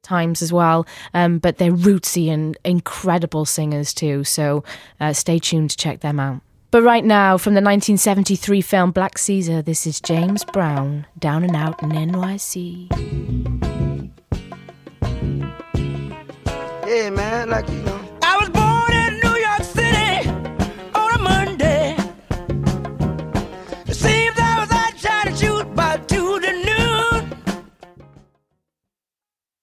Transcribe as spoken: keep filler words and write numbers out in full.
times as well, um, but they're rootsy and incredible singers too, so uh, stay tuned to check them out. But right now, from the nineteen seventy-three film Black Caesar, this is James Brown, Down and Out in N Y C. Yeah, man, like, you know,